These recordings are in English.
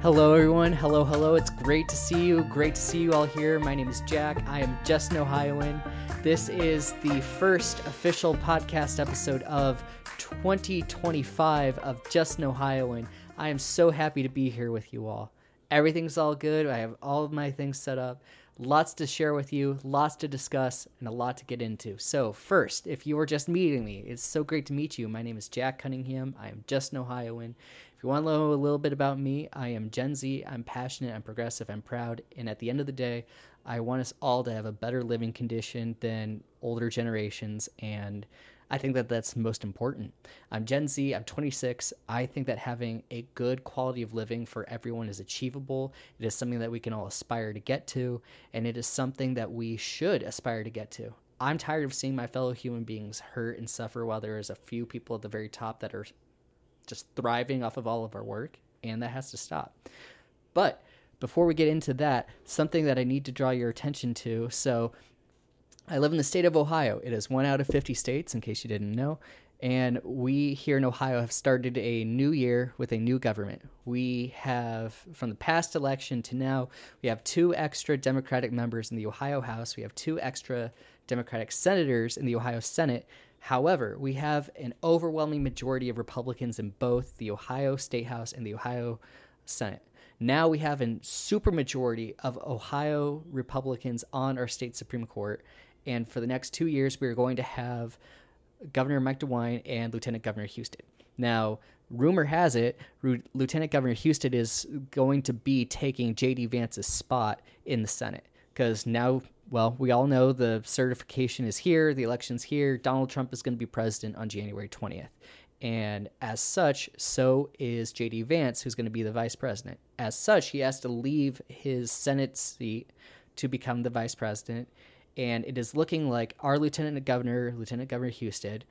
Hello, everyone. Hello. It's great to see you. Great to see you all here. My name is Jack. I am just an Ohioan. This is the first official podcast episode of 2025 of Just an Ohioan. I am so happy to be here with you all. Everything's all good. I have all of my things set up. Lots to share with you, lots to discuss, and a lot to get into. So first, if you are just meeting me, it's so great to meet you. My name is Jack Cunningham. I am just an Ohioan. If you want to know a little bit about me, I am Gen Z. I'm passionate, I'm progressive, I'm proud. And at the end of the day, I want us all to have a better living condition than older generations. And I think that that's most important. I'm Gen Z, I'm 26. I think that having a good quality of living for everyone is achievable. It is something that we can all aspire to get to, and it is something that we should aspire to get to. I'm tired of seeing my fellow human beings hurt and suffer while there is a few people at the very top that are just thriving off of all of our work, and that has to stop. But before we get into that, something that I need to draw your attention to. So I live in the state of Ohio. It is 1 out of 50 states, in case you didn't know. And we here in Ohio have started a new year with a new government. We have, from the past election to now, we have 2 extra Democratic members in the Ohio House. We have 2 extra Democratic senators in the Ohio Senate. However, we have an overwhelming majority of Republicans in both the Ohio State House and the Ohio Senate. Now we have a supermajority of Ohio Republicans on our state Supreme Court. And for the next 2 years, we are going to have Governor Mike DeWine and Lieutenant Governor Husted. Now, rumor has it, Lieutenant Governor Husted is going to be taking J.D. Vance's spot in the Senate. Because now, well, we all know the certification is here, the election's here, Donald Trump is going to be president on January 20th. And as such, so is J.D. Vance, who's going to be the vice president. As such, he has to leave his Senate seat to become the vice president. And it is looking like our Lieutenant Governor Husted,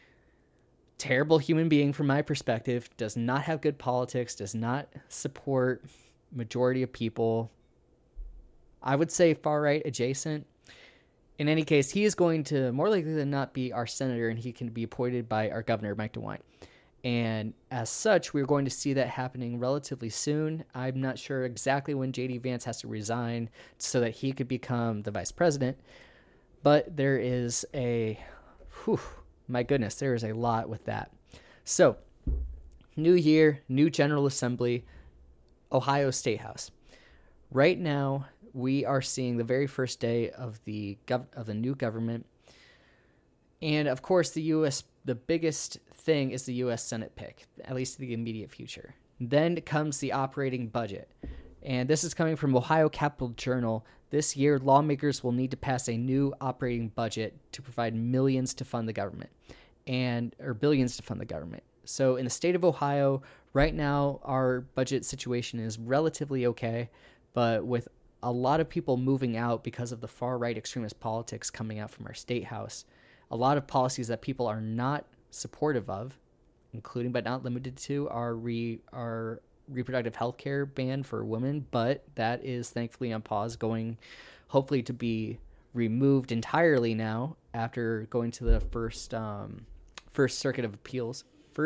terrible human being from my perspective, does not have good politics, does not support majority of people. I would say far-right adjacent. In any case, he is going to more likely than not be our senator, and he can be appointed by our governor, Mike DeWine. And as such, we're going to see that happening relatively soon. I'm not sure exactly when J.D. Vance has to resign so that he could become the vice president. But there is my goodness, there is a lot with that. So, new year, new General Assembly, Ohio State House. Right now, we are seeing the very first day of the new government. And of course, the biggest thing is the U.S. Senate pick, at least the immediate future. Then comes the operating budget. And this is coming from Ohio Capital Journal. This year, lawmakers will need to pass a new operating budget to provide millions to fund the government, or billions to fund the government. So in the state of Ohio, right now, our budget situation is relatively okay, but with a lot of people moving out because of the far-right extremist politics coming out from our state house, a lot of policies that people are not supportive of, including but not limited to our reproductive health care ban for women, but that is thankfully on pause, going hopefully to be removed entirely now after going to the First Circuit of Appeals.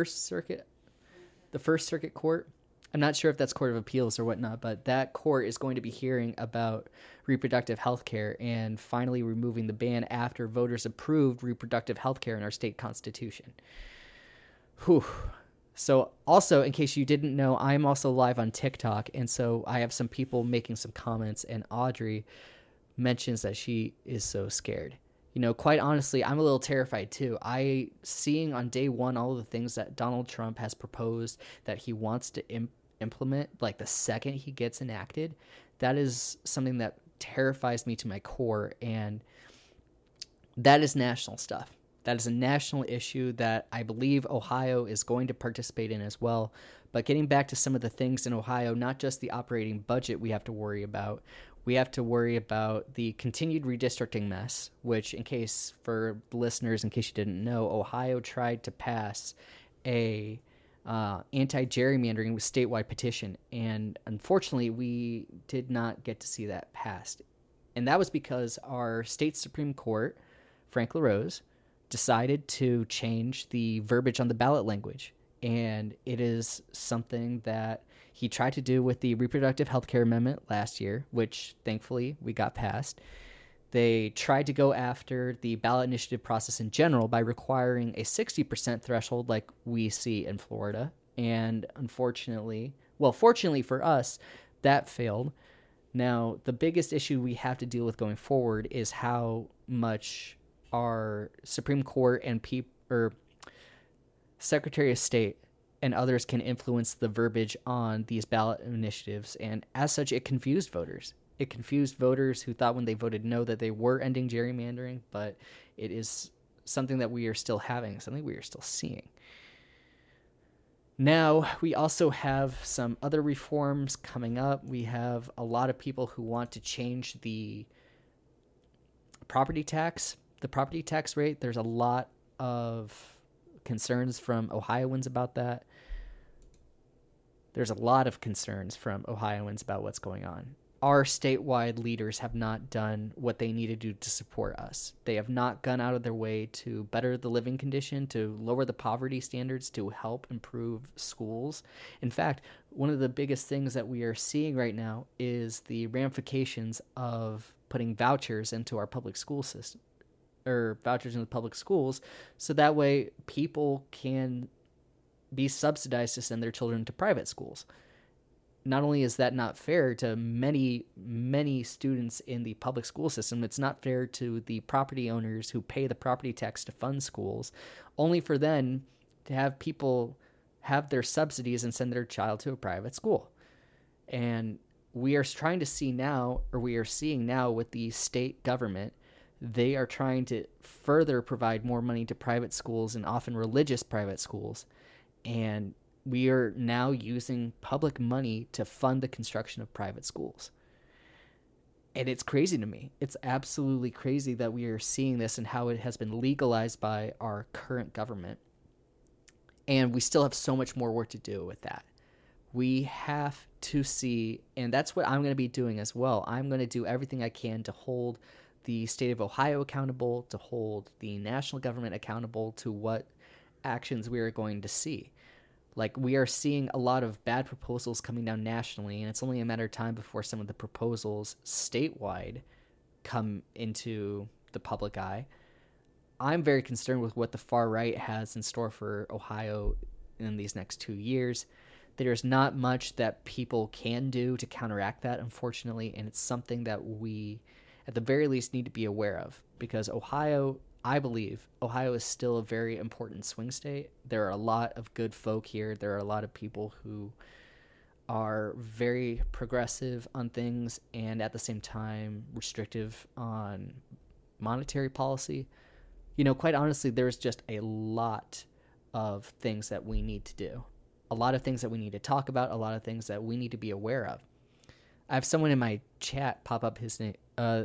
The First Circuit Court. I'm not sure if that's Court of Appeals or whatnot, but that court is going to be hearing about reproductive health care and finally removing the ban after voters approved reproductive health care in our state constitution. Whew. So also, in case you didn't know, I'm also live on TikTok, and so I have some people making some comments, and Audrey mentions that she is so scared. You know, quite honestly, I'm a little terrified too. Seeing on day one all of the things that Donald Trump has proposed that he wants to implement, like the second he gets enacted, that is something that terrifies me to my core, and that is national stuff. That is a national issue that I believe Ohio is going to participate in as well. But getting back to some of the things in Ohio, not just the operating budget we have to worry about. We have to worry about the continued redistricting mess, which, for the listeners, in case you didn't know, Ohio tried to pass a anti-gerrymandering with statewide petition. And unfortunately, we did not get to see that passed. And that was because our state Supreme Court, Frank LaRose, decided to change the verbiage on the ballot language. And it is something that he tried to do with the reproductive health care amendment last year, which thankfully we got passed. They tried to go after the ballot initiative process in general by requiring a 60% threshold like we see in Florida. And fortunately for us, that failed. Now, the biggest issue we have to deal with going forward is how much our Supreme Court and Secretary of State and others can influence the verbiage on these ballot initiatives. And as such, it confused voters. It confused voters who thought when they voted no that they were ending gerrymandering, but it is something that we are still having, something we are still seeing. Now, we also have some other reforms coming up. We have a lot of people who want to change the property tax rate. There's a lot of concerns from Ohioans about that. There's a lot of concerns from Ohioans about what's going on. Our statewide leaders have not done what they need to do to support us. They have not gone out of their way to better the living condition, to lower the poverty standards, to help improve schools. In fact, one of the biggest things that we are seeing right now is the ramifications of putting vouchers into our public school system, or vouchers in the public schools, so that way people can be subsidized to send their children to private schools. Not only is that not fair to many, many students in the public school system, it's not fair to the property owners who pay the property tax to fund schools, only for them to have people have their subsidies and send their child to a private school. And we are trying to see now, or we are seeing now with the state government, they are trying to further provide more money to private schools and often religious private schools. And we are now using public money to fund the construction of private schools. And it's crazy to me. It's absolutely crazy that we are seeing this and how it has been legalized by our current government. And we still have so much more work to do with that. We have to see, and that's what I'm going to be doing as well. I'm going to do everything I can to hold the state of Ohio accountable, to hold the national government accountable to what actions we are going to see. Like, we are seeing a lot of bad proposals coming down nationally, and it's only a matter of time before some of the proposals statewide come into the public eye. I'm very concerned with what the far right has in store for Ohio in these next 2 years. There's not much that people can do to counteract that, unfortunately, and it's something that we, at the very least, need to be aware of, because I believe Ohio is still a very important swing state. There are a lot of good folk here. There are a lot of people who are very progressive on things and at the same time restrictive on monetary policy. You know, quite honestly, there's just a lot of things that we need to do. A lot of things that we need to talk about, a lot of things that we need to be aware of. I have someone in my chat pop up his name's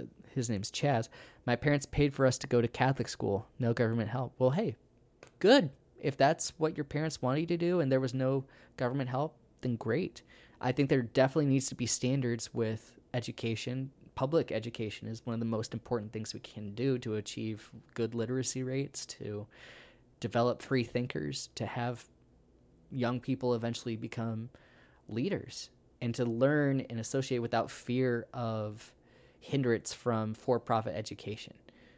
Chaz. My parents paid for us to go to Catholic school. No government help. Well, hey, good. If that's what your parents wanted you to do and there was no government help, then great. I think there definitely needs to be standards with education. Public education is one of the most important things we can do to achieve good literacy rates, to develop free thinkers, to have young people eventually become leaders, and to learn and associate without fear of hindrance from for-profit education.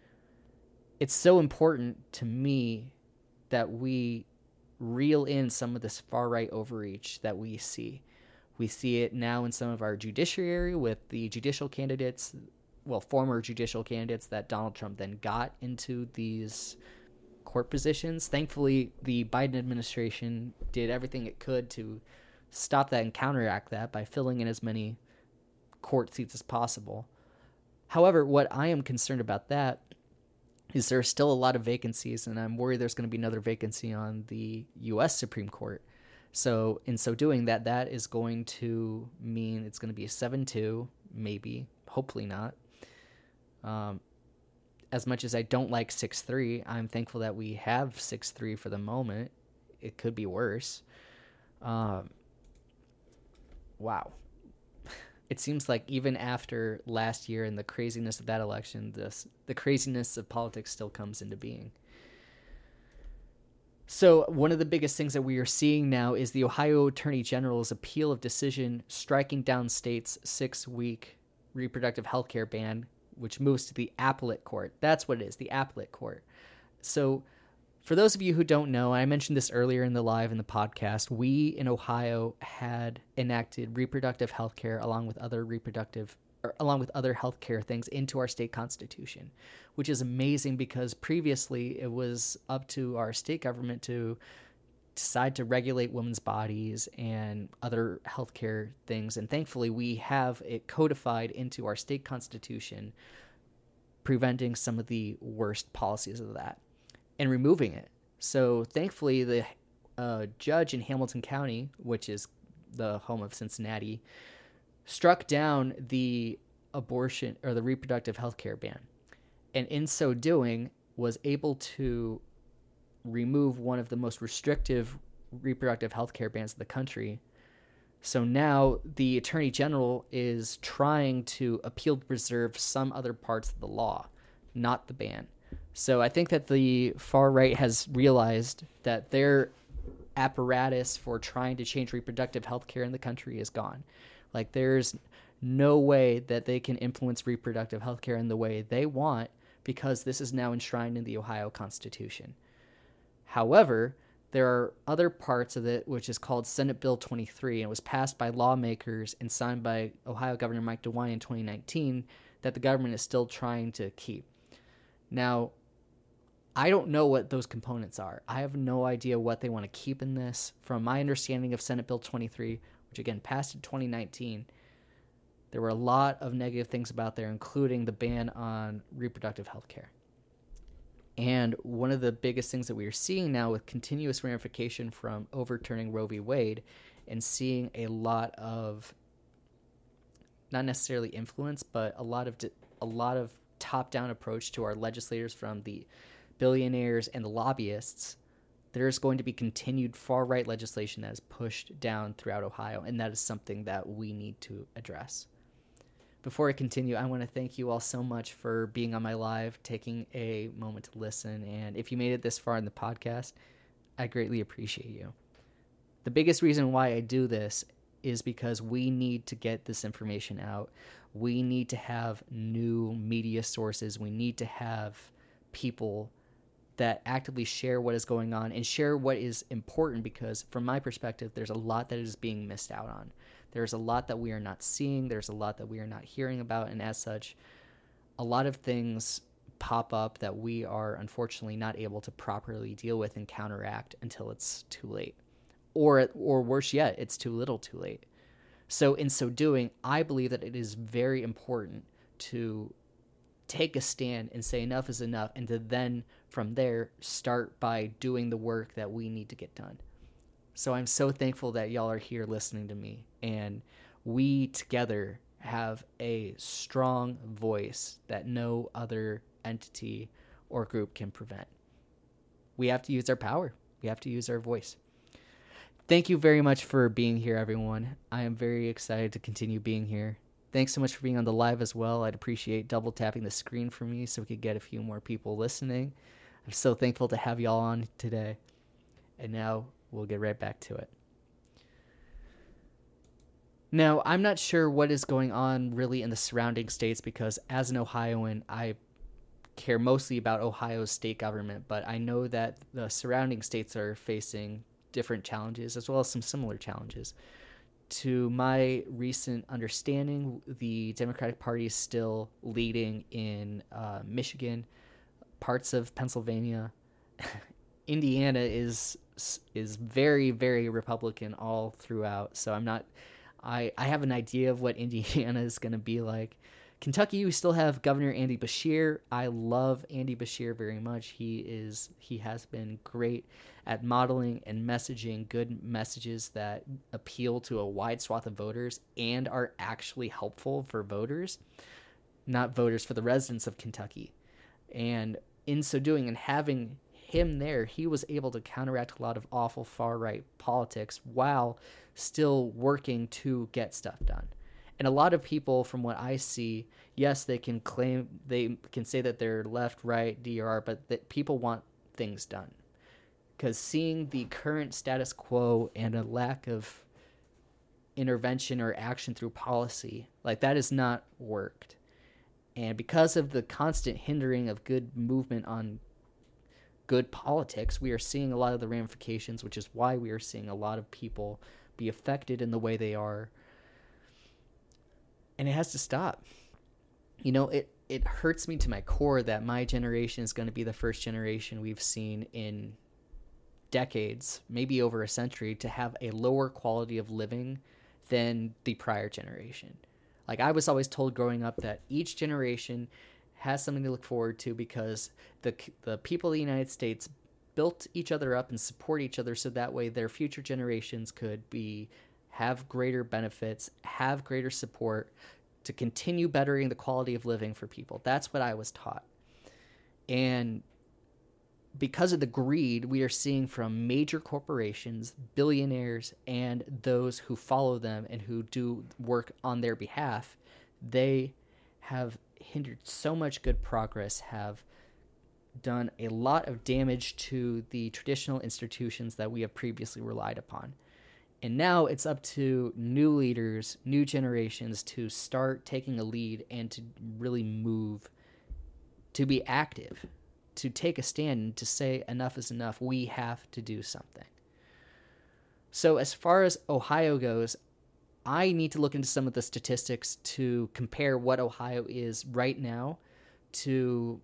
It's so important to me that we reel in some of this far-right overreach that we see. We see it now in some of our judiciary with the judicial candidates, well, former judicial candidates that Donald Trump then got into these court positions. Thankfully, the Biden administration did everything it could to stop that and counteract that by filling in as many court seats as possible. However, what I am concerned about that is there are still a lot of vacancies, and I'm worried there's going to be another vacancy on the U.S. Supreme Court. So in so doing, that is going to mean it's going to be a 7-2, maybe, hopefully not. As much as I don't like 6-3, I'm thankful that we have 6-3 for the moment. It could be worse. Wow. It seems like even after last year and the craziness of that election, the craziness of politics still comes into being. So one of the biggest things that we are seeing now is the Ohio Attorney General's appeal of decision striking down state's 6-week reproductive health care ban, which moves to the appellate court. That's what it is, the appellate court. So for those of you who don't know, I mentioned this earlier in the podcast, we in Ohio had enacted reproductive health care along with other health care things into our state constitution, which is amazing because previously it was up to our state government to decide to regulate women's bodies and other healthcare things. And thankfully, we have it codified into our state constitution, preventing some of the worst policies of that and removing it. So thankfully, the judge in Hamilton County, which is the home of Cincinnati, struck down the abortion or the reproductive health care ban. And in so doing, was able to remove one of the most restrictive reproductive health care bans in the country. So now the Attorney General is trying to appeal to preserve some other parts of the law, not the ban. So I think that the far right has realized that their apparatus for trying to change reproductive health care in the country is gone. Like, there's no way that they can influence reproductive health care in the way they want because this is now enshrined in the Ohio Constitution. However, there are other parts of it, which is called Senate Bill 23, and it was passed by lawmakers and signed by Ohio Governor Mike DeWine in 2019, that the government is still trying to keep. Now, I don't know what those components are. I have no idea what they want to keep in this. From my understanding of Senate Bill 23, which again passed in 2019, there were a lot of negative things about there, including the ban on reproductive health care. And one of the biggest things that we are seeing now with continuous ramification from overturning Roe v. Wade and seeing a lot of, not necessarily influence, but a lot of top-down approach to our legislators from the billionaires and the lobbyists, there's going to be continued far-right legislation that is pushed down throughout Ohio, and that is something that we need to address. Before I continue, I want to thank you all so much for being on my live, taking a moment to listen, and if you made it this far in the podcast, I greatly appreciate you. The biggest reason why I do this is because we need to get this information out. We need to have new media sources. We need to have people that actively share what is going on and share what is important, because from my perspective, there's a lot that is being missed out on. There's a lot that we are not seeing. There's a lot that we are not hearing about. And as such, a lot of things pop up that we are unfortunately not able to properly deal with and counteract until it's too late. Or worse yet, it's too little too late. So in so doing, I believe that it is very important to take a stand and say enough is enough, and to then from there start by doing the work that we need to get done. So I'm so thankful that y'all are here listening to me, and we together have a strong voice that no other entity or group can prevent. We have to use our power. We have to use our voice. Thank you very much for being here, everyone. I am very excited to continue being here. Thanks so much for being on the live as well. I'd appreciate double tapping the screen for me so we could get a few more people listening. I'm so thankful to have y'all on today. And now we'll get right back to it. Now, I'm not sure what is going on really in the surrounding states, because as an Ohioan, I care mostly about Ohio's state government, but I know that the surrounding states are facing different challenges as well as some similar challenges. To my recent understanding, the Democratic Party is still leading in Michigan, parts of Pennsylvania. Indiana is very, very Republican all throughout. So I have an idea of what Indiana is going to be like. Kentucky, we still have Governor Andy Beshear. I love Andy Beshear very much. He has been great at modeling and messaging good messages that appeal to a wide swath of voters and are actually helpful for voters, not voters, for the residents of Kentucky. And in so doing, and having him there, he was able to counteract a lot of awful far-right politics while still working to get stuff done. And a lot of people, from what I see, yes, they can say that they're left, right, DRR, but that people want things done. because seeing the current status quo and a lack of intervention or action through policy, like, that has not worked. And because of the constant hindering of good movement on good politics, we are seeing a lot of the ramifications, which is why we are seeing a lot of people be affected in the way they are. And it has to stop. You know, it hurts me to my core that my generation is going to be the first generation we've seen in decades, maybe over a century, to have a lower quality of living than the prior generation. Like, I was always told growing up that each generation has something to look forward to because the people of the United States built each other up and support each other so that way their future generations could have greater benefits, have greater support to continue bettering the quality of living for people. That's what I was taught. And because of the greed we are seeing from major corporations, billionaires, and those who follow them and who do work on their behalf, they have hindered so much good progress, have done a lot of damage to the traditional institutions that we have previously relied upon. And now it's up to new leaders, new generations to start taking a lead and to really move, to be active, to take a stand and to say enough is enough. We have to do something. So as far as Ohio goes, I need to look into some of the statistics to compare what Ohio is right now to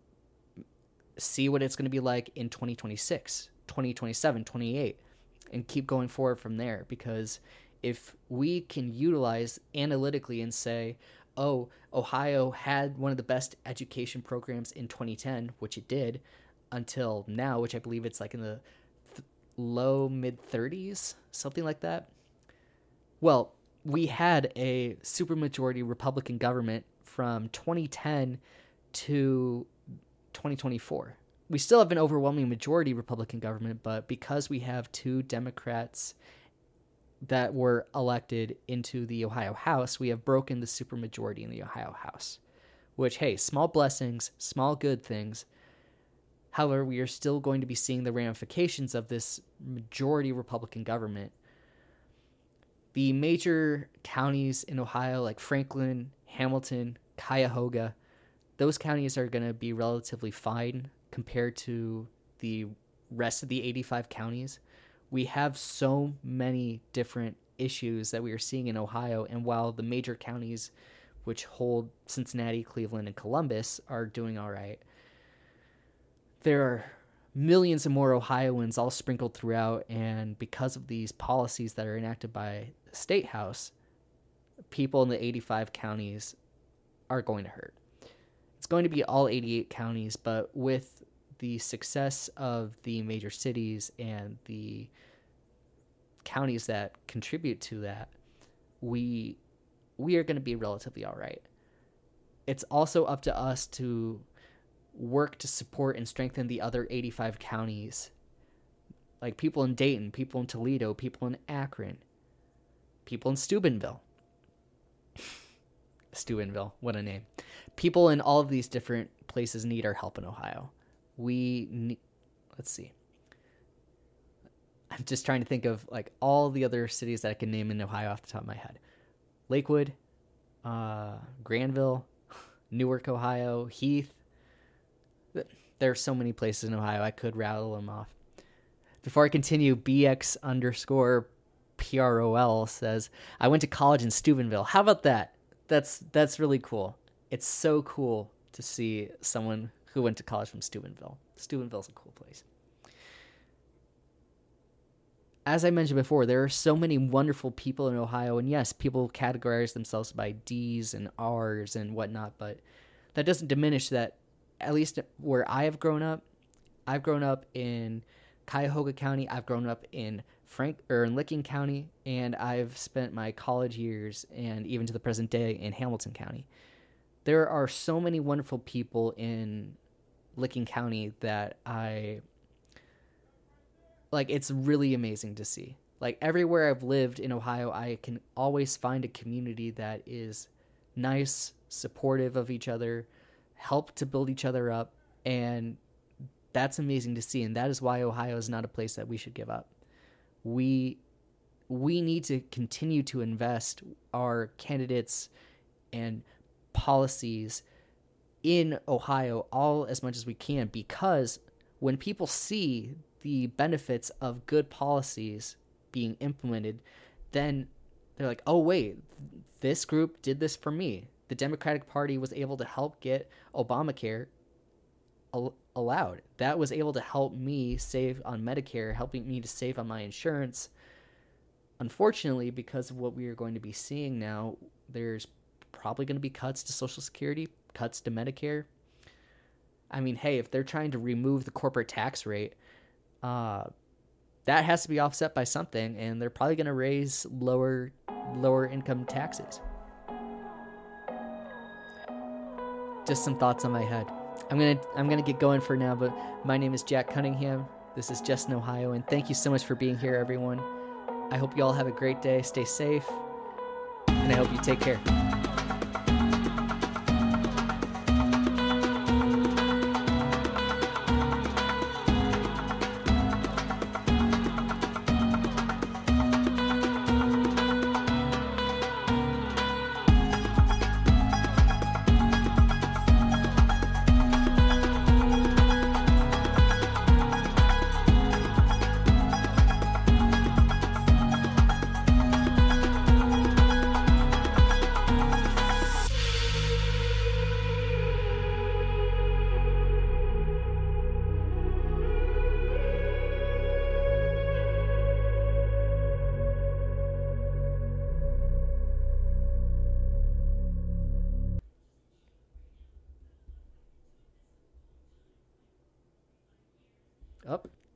see what it's going to be like in 2026, 2027, 28, and keep going forward from there. Because if we can utilize analytically and say, oh, Ohio had one of the best education programs in 2010, which it did, until now, which I believe it's like in the low mid 30s, something like that. Well, we had a supermajority Republican government from 2010 to 2024. We still have an overwhelming majority Republican government, but because we have two Democrats that were elected into the Ohio House, we have broken the supermajority in the Ohio House, which, hey, small blessings, small good things. However, we are still going to be seeing the ramifications of this majority Republican government. The major counties in Ohio, like Franklin, Hamilton, Cuyahoga, those counties are going to be relatively fine compared to the rest of the 85 counties. We have so many different issues that we are seeing in Ohio, and while the major counties, which hold Cincinnati, Cleveland, and Columbus, are doing all right, there are millions of more Ohioans all sprinkled throughout, and because of these policies that are enacted by the State House, people in the 85 counties are going to hurt. It's going to be all 88 counties, but with the success of the major cities and the counties that contribute to that, we are going to be relatively all right. It's also up to us to work to support and strengthen the other 85 counties, like people in Dayton, people in Toledo, people in Akron, people in Steubenville. Steubenville, what a name. People in all of these different places need our help in Ohio. Let's see. I'm just trying to think of like all the other cities that I can name in Ohio off the top of my head. Lakewood, Granville, Newark, Ohio, Heath. There are so many places in Ohio. I could rattle them off. Before I continue, BX_PROL says, I went to college in Steubenville. How about that? That's really cool. It's so cool to see someone who went to college from Steubenville. Steubenville's a cool place. As I mentioned before, there are so many wonderful people in Ohio, and yes, people categorize themselves by D's and R's and whatnot, but that doesn't diminish that, at least where I have grown up. I've grown up in Cuyahoga County, I've grown up in Licking County, and I've spent my college years and even to the present day in Hamilton County. There are so many wonderful people in Licking County that it's really amazing to see. Like, everywhere I've lived in Ohio, I can always find a community that is nice, supportive of each other, help to build each other up, and that's amazing to see, and that is why Ohio is not a place that we should give up. We need to continue to invest our candidates and policies in Ohio all as much as we can, because when people see the benefits of good policies being implemented, then they're like, oh wait, this group did this for me. The Democratic Party was able to help get Obamacare allowed. That was able to help me save on Medicare, helping me to save on my insurance. Unfortunately, because of what we are going to be seeing now, there's probably going to be cuts to Social Security, cuts to Medicare. I mean, hey, if they're trying to remove the corporate tax rate, that has to be offset by something, and they're probably going to raise lower income taxes. Just some thoughts on my head. I'm gonna get going for now, but my name is Jack Cunningham. This is Just in Ohio, and thank you so much for being here, everyone. I hope you all have a great day. Stay safe, and I hope you take care. Up.